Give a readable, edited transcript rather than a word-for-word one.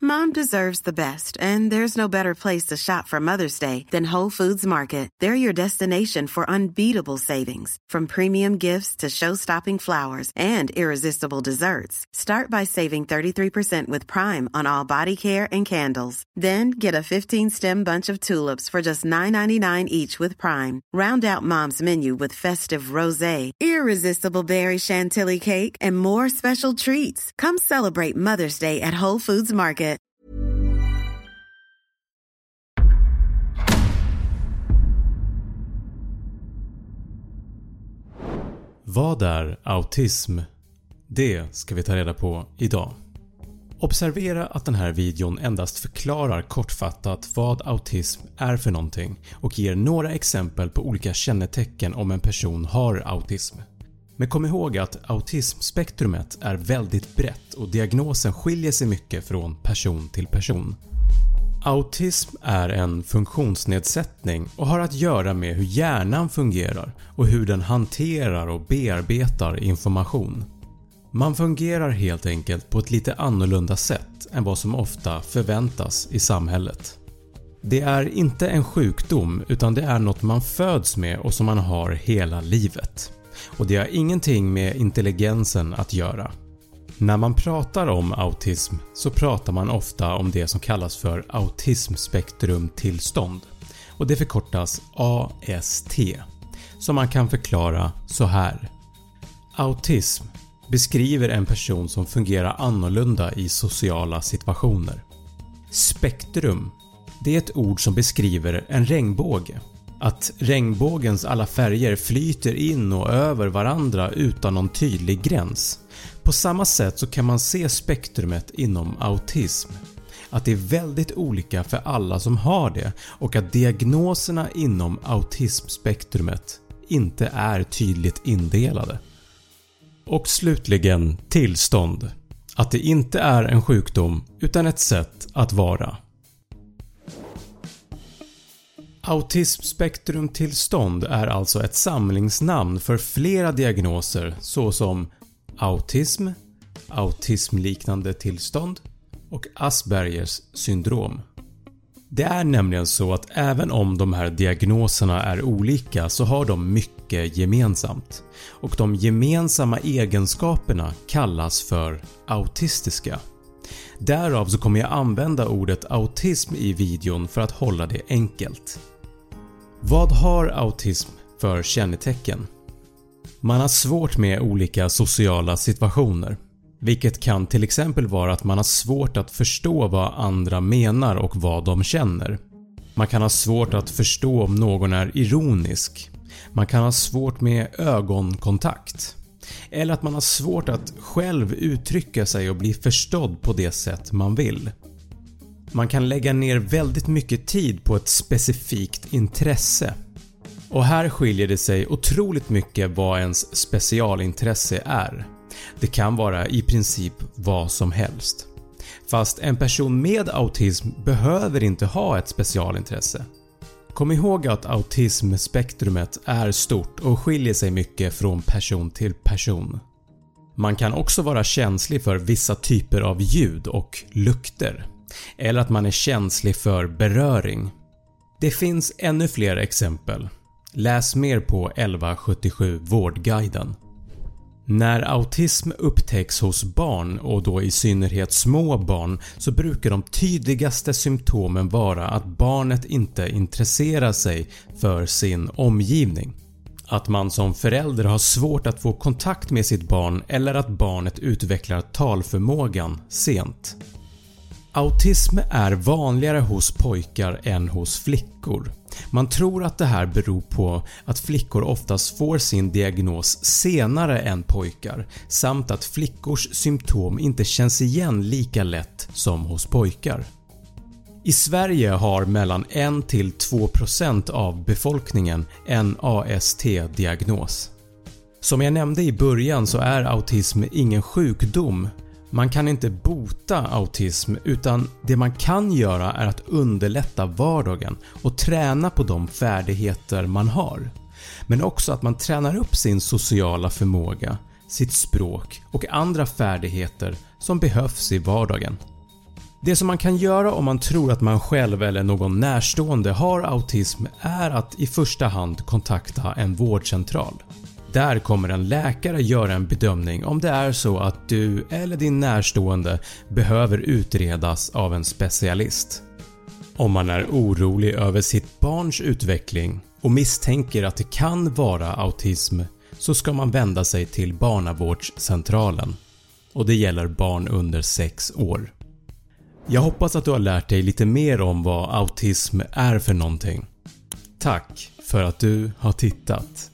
Mom deserves the best, and there's no better place to shop for Mother's Day than Whole Foods Market. They're your destination for unbeatable savings, from premium gifts to show-stopping flowers and irresistible desserts. Start by saving 33% with Prime on all body care and candles. Then get a 15-stem bunch of tulips for just $9.99 each with Prime. Round out Mom's menu with festive rosé, irresistible berry chantilly cake, and more special treats. Come celebrate Mother's Day at Whole Foods Market. Vad är autism? Det ska vi ta reda på idag. Observera att den här videon endast förklarar kortfattat vad autism är för någonting och ger några exempel på olika kännetecken om en person har autism. Men kom ihåg att autismspektrumet är väldigt brett och diagnosen skiljer sig mycket från person till person. Autism är en funktionsnedsättning och har att göra med hur hjärnan fungerar och hur den hanterar och bearbetar information. Man fungerar helt enkelt på ett lite annorlunda sätt än vad som ofta förväntas i samhället. Det är inte en sjukdom utan det är något man föds med och som man har hela livet. Och det har ingenting med intelligensen att göra. När man pratar om autism så pratar man ofta om det som kallas för autismspektrumtillstånd och det förkortas AST, som man kan förklara så här. Autism beskriver en person som fungerar annorlunda i sociala situationer. Spektrum, det är ett ord som beskriver en regnbåge. Att regnbågens alla färger flyter in och över varandra utan någon tydlig gräns. På samma sätt så kan man se spektrumet inom autism. Att det är väldigt olika för alla som har det och att diagnoserna inom autismspektrumet inte är tydligt indelade. Och slutligen tillstånd. Att det inte är en sjukdom utan ett sätt att vara. Autismspektrumtillstånd är alltså ett samlingsnamn för flera diagnoser såsom autism, autismliknande tillstånd och Aspergers syndrom. Det är nämligen så att även om de här diagnoserna är olika så har de mycket gemensamt och de gemensamma egenskaperna kallas för autistiska. Därav så kommer jag använda ordet autism i videon för att hålla det enkelt. Vad har autism för kännetecken? Man har svårt med olika sociala situationer, vilket kan till exempel vara att man har svårt att förstå vad andra menar och vad de känner. Man kan ha svårt att förstå om någon är ironisk. Man kan ha svårt med ögonkontakt. Eller att man har svårt att själv uttrycka sig och bli förstådd på det sätt man vill. Man kan lägga ner väldigt mycket tid på ett specifikt intresse. Och här skiljer det sig otroligt mycket vad ens specialintresse är. Det kan vara i princip vad som helst. Fast en person med autism behöver inte ha ett specialintresse. Kom ihåg att autismspektrumet är stort och skiljer sig mycket från person till person. Man kan också vara känslig för vissa typer av ljud och lukter. Eller att man är känslig för beröring. Det finns ännu fler exempel. Läs mer på 1177 Vårdguiden. När autism upptäcks hos barn och då i synnerhet små barn så brukar de tydligaste symptomen vara att barnet inte intresserar sig för sin omgivning. Att man som förälder har svårt att få kontakt med sitt barn eller att barnet utvecklar talförmågan sent. Autism är vanligare hos pojkar än hos flickor. Man tror att det här beror på att flickor oftast får sin diagnos senare än pojkar samt att flickors symptom inte känns igen lika lätt som hos pojkar. I Sverige har mellan 1-2% av befolkningen en AST-diagnos. Som jag nämnde i början så är autism ingen sjukdom. Man kan inte bota autism utan det man kan göra är att underlätta vardagen och träna på de färdigheter man har. Men också att man tränar upp sin sociala förmåga, sitt språk och andra färdigheter som behövs i vardagen. Det som man kan göra om man tror att man själv eller någon närstående har autism är att i första hand kontakta en vårdcentral. Där kommer en läkare göra en bedömning om det är så att du eller din närstående behöver utredas av en specialist. Om man är orolig över sitt barns utveckling och misstänker att det kan vara autism så ska man vända sig till barnavårdscentralen. Och det gäller barn under 6 år. Jag hoppas att du har lärt dig lite mer om vad autism är för någonting. Tack för att du har tittat.